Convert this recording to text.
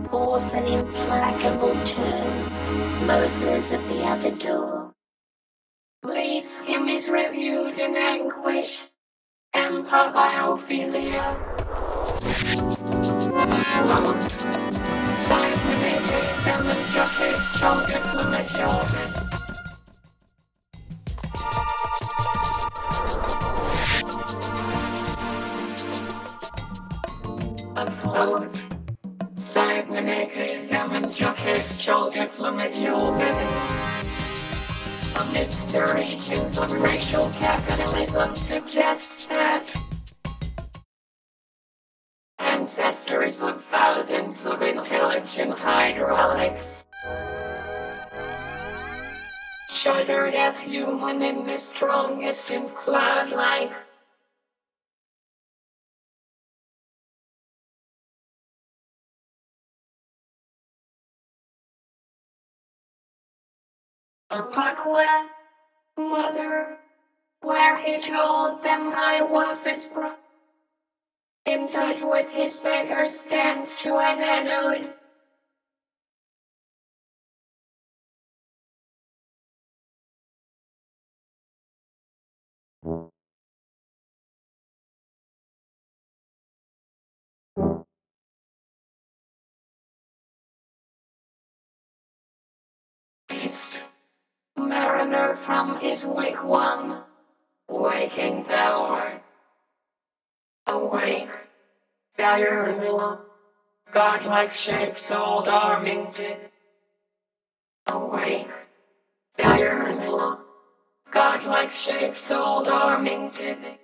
Hoarse and implacable turns, Moses at the other door. Leads him is reviewed in anguish, Empire by Ophelia. Alone, Simon demonstrated children from the children. Afloat, Simon demonstrated children from the children. Amidst the regions of racial capitalism suggests that ancestors of thousands of intelligent hydraulics shuddered at human in the strongest and cloud-like Apaqua, mother, where he told them I was his brother. In touch with his beggar stands to an anode. East, mariner from his wigwam, waking thou art. Awake, diurnal, godlike shapes old Armington. Awake, diurnal, godlike shapes old Armington.